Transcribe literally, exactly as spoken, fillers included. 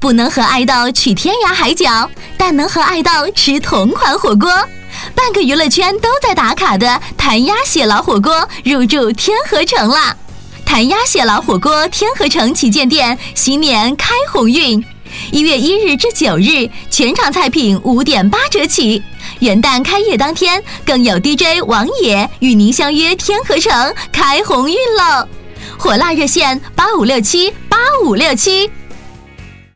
不能和爱豆去天涯海角，但能和爱豆吃同款火锅。半个娱乐圈都在打卡的谭鸭血牢火锅入驻天河城了。谭鸭血牢火锅天河城旗舰店新年开鸿运，一月一日至九日，全场菜品五点八折起。元旦开业当天，更有 D J 王野与您相约天河城开鸿运喽！火辣热线八五六七八五六七。